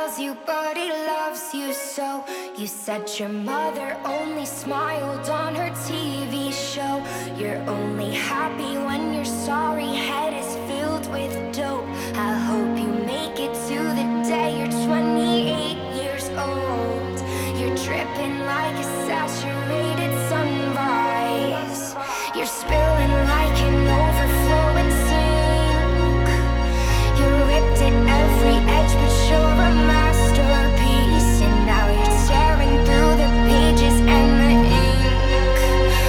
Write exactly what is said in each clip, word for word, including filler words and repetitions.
tells you, but he loves you so. You said your mother only smiled on her T V show. You're only happy when your sorry head is filled with dope. I hope you make it to the day you're twenty-eight years old. You're dripping like a saturated sunrise. You're spilling like an overflowing sink. You ripped at every edge, but you're a masterpiece. And now you're tearing through the pages and the ink.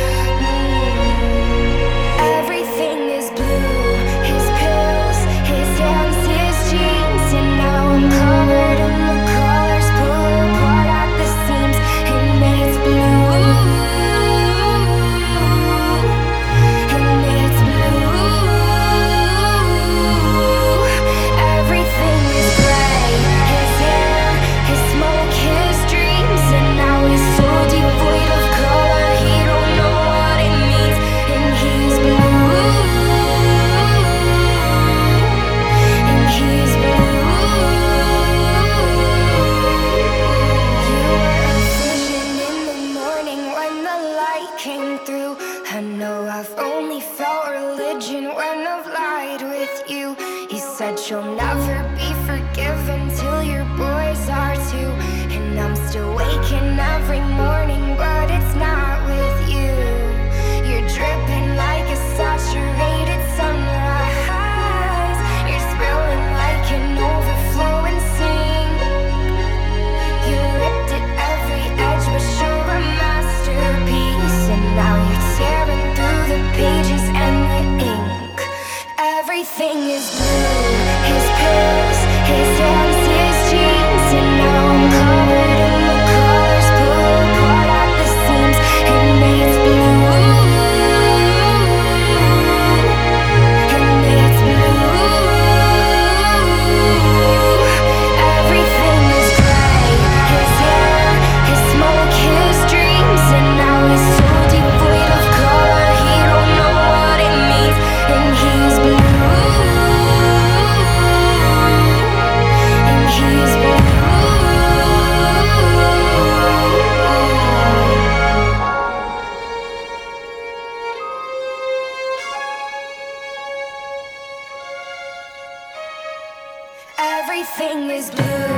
Mm. Everything is blue. His pills, his hands, his jeans. And now I'm covered in the colors, pull apart at the seams. And it's blue. And it's blue. Everything is gray. His hair, his smoke, his dreams. And now he's so devoid of color, he don't know what it means. And he's blue. And he's blue. You were a vision in the morning when the light came through. I know I've only felt religion when I've lied with you. You said you'll never be forgiven till your boys are too. And I'm still waking every morning, but it's not with you. You're dripping like a saturated sunrise. You're spilling like an overflowing sink. You ripped at every edge, but you're a masterpiece. And now you're tearing through the pages and the ink. Everything is blue. His pills, his hands, his jeans. And now I'm covered in the colors, pull apart at the seams. And it's blue. And it's blue. Everything is gray. His hair, his smoke, his dreams. And now he's so devoid of color, he don't know what it means. And he's blue. And he's blue. Everything is blue.